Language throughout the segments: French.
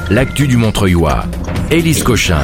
l'actu du Montreuilois. Élise Cochin.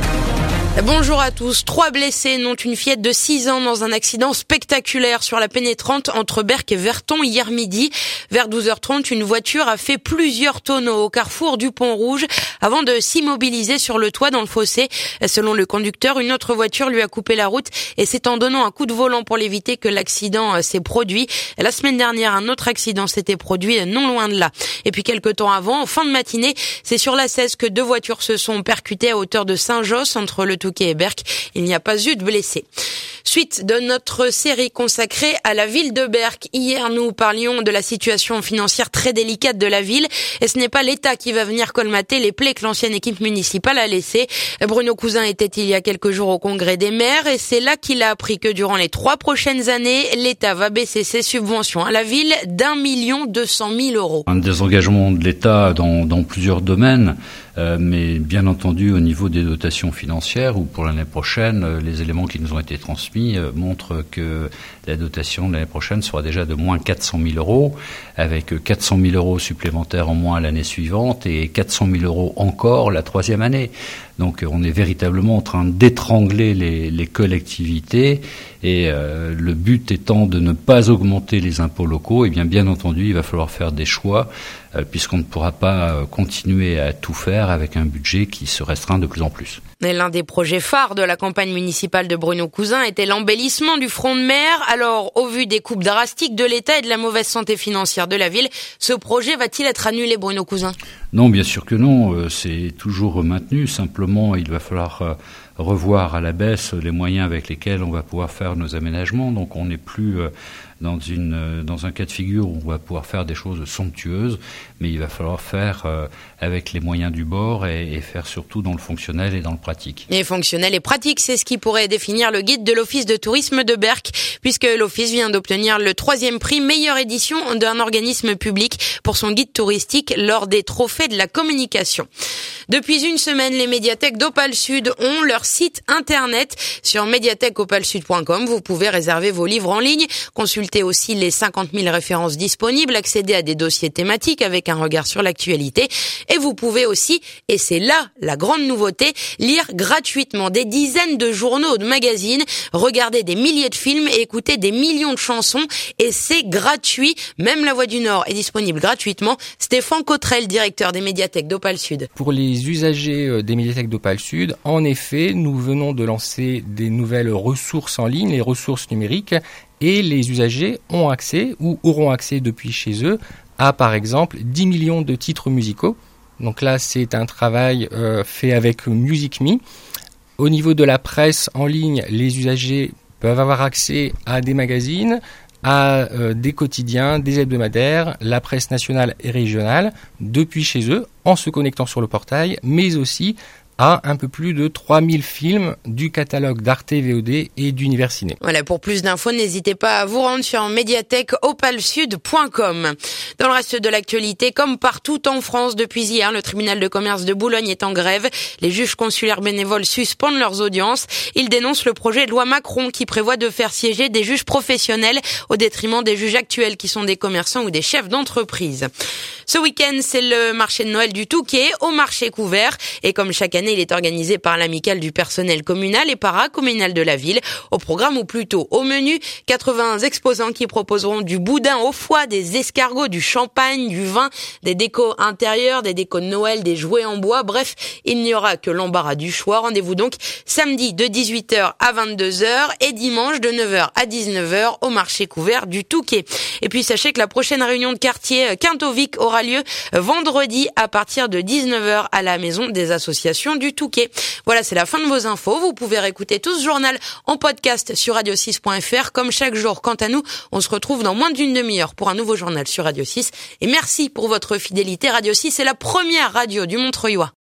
Bonjour à tous. 3 blessés, dont une fillette de 6 ans dans un accident spectaculaire sur la pénétrante entre Berck et Verton hier midi. Vers 12h30, une voiture a fait plusieurs tonneaux au carrefour du Pont Rouge avant de s'immobiliser sur le toit dans le fossé. Selon le conducteur, une autre voiture lui a coupé la route et c'est en donnant un coup de volant pour l'éviter que l'accident s'est produit. La semaine dernière, un autre accident s'était produit non loin de là. Et puis quelques temps avant, en fin de matinée, c'est sur la 16 que 2 voitures se sont percutées à hauteur de Saint-Josse entre le Touquet et Berck. Il n'y a pas eu de blessés. Suite de notre série consacrée à la ville de Berck. Hier, nous parlions de la situation financière très délicate de la ville et ce n'est pas l'État qui va venir colmater les plaies que l'ancienne équipe municipale a laissées. Bruno Cousin était il y a quelques jours au congrès des maires et c'est là qu'il a appris que durant les 3 prochaines années, l'État va baisser ses subventions à la ville d'1 200 000 euros. Un désengagement de l'État dans plusieurs domaines, mais bien entendu au niveau des dotations financières où pour l'année prochaine, les éléments qui nous ont été transmis montrent que la dotation de l'année prochaine sera déjà de moins 400 000 euros, avec 400 000 euros supplémentaires en moins l'année suivante et 400 000 euros encore la 3e année. Donc on est véritablement en train d'étrangler les collectivités et le but étant de ne pas augmenter les impôts locaux, et bien entendu il va falloir faire des choix puisqu'on ne pourra pas continuer à tout faire avec un budget qui se restreint de plus en plus. Et l'un des projets phares de la campagne municipale de Bruno Cousin était l'embellissement du front de mer. Alors, au vu des coupes drastiques de l'État et de la mauvaise santé financière de la ville, ce projet va-t-il être annulé, Bruno Cousin ? Non, bien sûr que non. C'est toujours maintenu. Simplement, il va falloir revoir à la baisse les moyens avec lesquels on va pouvoir faire nos aménagements. Donc, on n'est plus dans un cas de figure où on va pouvoir faire des choses somptueuses, mais il va falloir faire avec les moyens du bord et faire surtout dans le fonctionnel et dans le pratique. Et fonctionnel et pratique, c'est ce qui pourrait définir le guide de l'Office de tourisme de Berck, puisque l'Office vient d'obtenir le 3e prix meilleure édition d'un organisme public pour son guide touristique lors des trophées de la communication. Depuis une semaine, les médiathèques d'Opale Sud ont leur site internet. Sur médiathèqueopalesud.com, vous pouvez réserver vos livres en ligne, consulter aussi les 50 000 références disponibles, accéder à des dossiers thématiques avec un regard sur l'actualité. Et vous pouvez aussi, et c'est là la grande nouveauté, lire gratuitement des dizaines de journaux ou de magazines, regarder des milliers de films et écouter des millions de chansons. Et c'est gratuit. Même La Voix du Nord est disponible gratuitement. Stéphane Cottrell, directeur des médiathèques d'Opale Sud. Pour les usagers des médiathèques d'Opale Sud, en effet, nous venons de lancer des nouvelles ressources en ligne, les ressources numériques, et les usagers ont accès ou auront accès depuis chez eux à, par exemple, 10 millions de titres musicaux. Donc là, c'est un travail fait avec MusicMe. Au niveau de la presse en ligne, les usagers peuvent avoir accès à des magazines, à des quotidiens, des hebdomadaires, la presse nationale et régionale, depuis chez eux, en se connectant sur le portail, mais aussi à un peu plus de 3000 films du catalogue d'Arte VOD et d'Univers Ciné. Voilà, pour plus d'infos, n'hésitez pas à vous rendre sur médiathèqueopalesud.com. Dans le reste de l'actualité, comme partout en France depuis hier, le tribunal de commerce de Boulogne est en grève. Les juges consulaires bénévoles suspendent leurs audiences. Ils dénoncent le projet de loi Macron qui prévoit de faire siéger des juges professionnels au détriment des juges actuels qui sont des commerçants ou des chefs d'entreprise. Ce week-end, c'est le marché de Noël du Touquet au marché couvert. Et comme chaque année, il est organisé par l'amicale du personnel communal et paracommunal de la ville. Au programme ou plutôt au menu, 80 exposants qui proposeront du boudin au foie, des escargots, du champagne, du vin, des décos intérieurs, des décos de Noël, des jouets en bois. Bref, il n'y aura que l'embarras du choix. Rendez-vous donc samedi de 18h à 22h et dimanche de 9h à 19h au marché couvert du Touquet. Et puis sachez que la prochaine réunion de quartier Quintovic aura lieu vendredi à partir de 19h à la maison des associations du Touquet. Voilà, c'est la fin de vos infos. Vous pouvez réécouter tout ce journal en podcast sur radio6.fr. Comme chaque jour, quant à nous, on se retrouve dans moins d'une demi-heure pour un nouveau journal sur Radio 6. Et merci pour votre fidélité. Radio 6 est la première radio du Montreuilois.